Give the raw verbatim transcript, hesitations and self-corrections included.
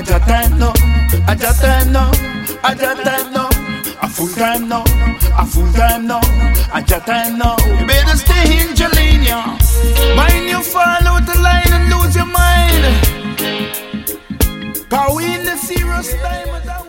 I just time now, I just time now, I just time now. A full time now, a full time now, a just time now. You better stay in Jelenia. Mind you fall out the line and lose your mind. Cause we in the serious time.